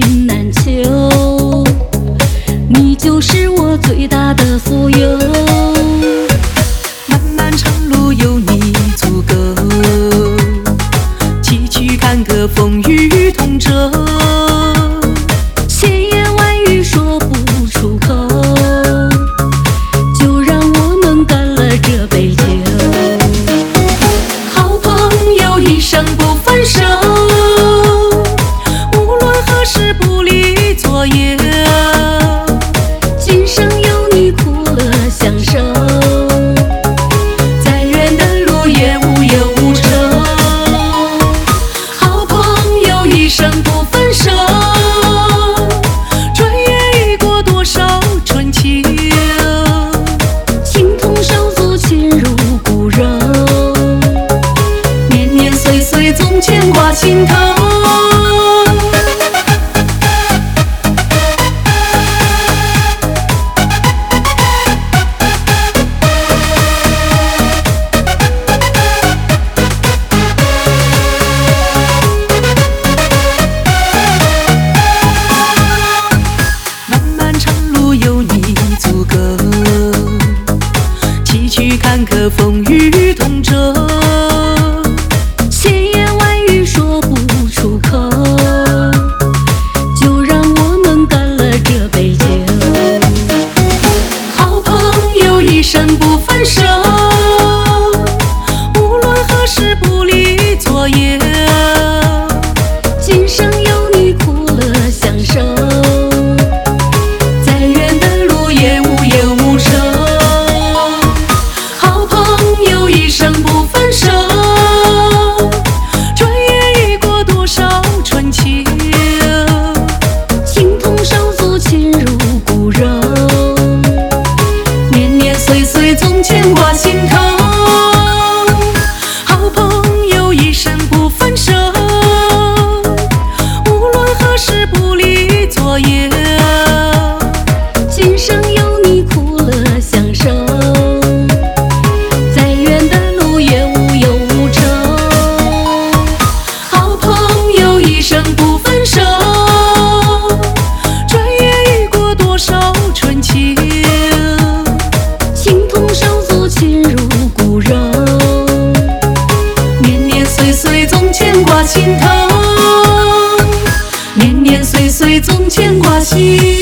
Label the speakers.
Speaker 1: 云难求，你就是我最大的富有。
Speaker 2: 漫漫长路有你足够，崎岖坎坷风雨同舟，
Speaker 1: 千言万语说不出口，就让我们干了这杯酒。
Speaker 2: 好朋友一生不分手，无论何时不离左右，
Speaker 1: 今生有你苦乐相守，
Speaker 2: 再远的路也无忧无愁。好朋友一生不分手，转眼已过多少春秋，
Speaker 1: 情同手足亲如骨肉，
Speaker 2: 年年岁岁总牵挂心头。漫漫长路有你足够，崎岖坎坷风雨同舟，
Speaker 1: 千言万语说不出口，就让我们干了这杯酒。
Speaker 2: 好朋友一生不分手，无论何时不离左右，
Speaker 1: 今生有你苦乐相守，
Speaker 2: 再远的路也无忧无愁。好朋友一生不分手，转眼已过多少春秋，
Speaker 1: 情同手足亲如骨肉，
Speaker 2: 年年岁岁总牵挂心头。好朋友一生不分手，无论何时不离左右，
Speaker 1: 今生有你苦乐相守，再远的路也无忧无愁。
Speaker 2: 好朋友一生不分手，转眼已过多少春秋，
Speaker 1: 情同手足亲如骨肉，
Speaker 2: 年年岁岁总牵挂心头，年年岁岁总牵挂心